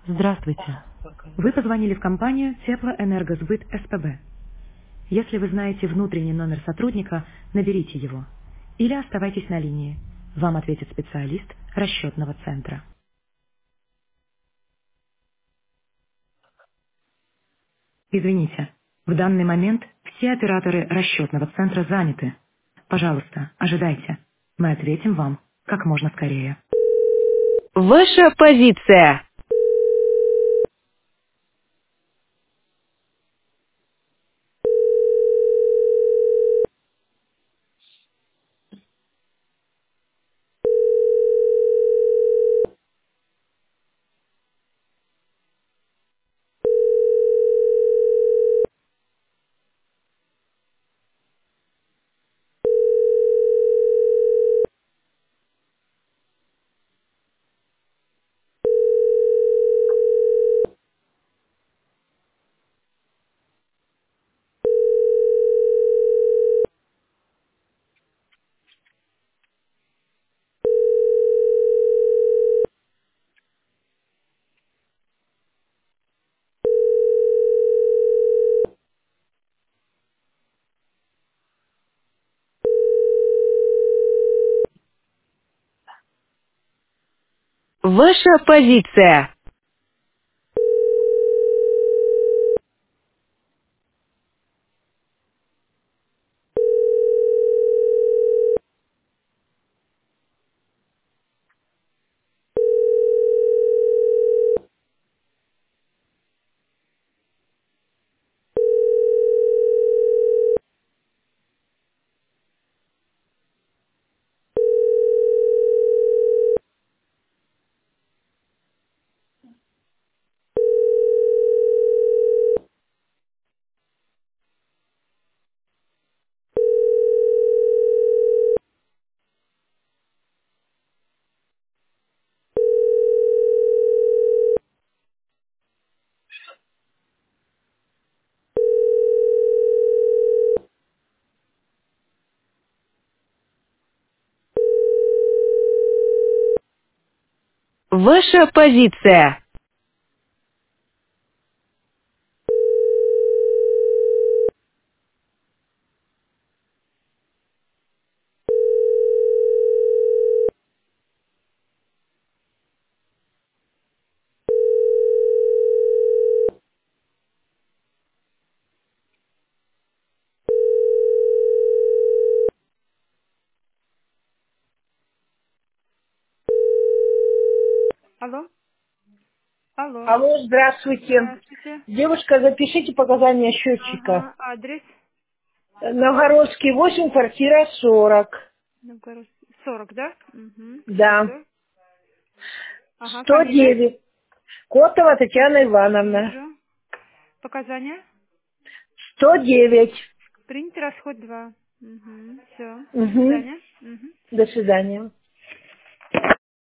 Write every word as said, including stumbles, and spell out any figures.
Здравствуйте. Вы позвонили в компанию Теплоэнергосбыт СПБ. Если вы знаете внутренний номер сотрудника, наберите его. Или оставайтесь на линии. Вам ответит специалист расчетного центра. Извините, в данный момент все операторы расчетного центра заняты. Пожалуйста, ожидайте. Мы ответим вам как можно скорее. Ваша позиция. Ваша позиция. Ваша позиция. Алло, алло, Алло, здравствуйте. здравствуйте. Девушка, запишите показания счетчика. Ага, адрес Новгородский восемь, квартира сорок. Новгородский сорок, да? Угу, Да. вижу. Ага, сто фамилия? девять. Котова Татьяна Ивановна. Вижу. Показания? сто девять. Принять расход два. Угу, все. До Угу. свидания. Угу. До свидания.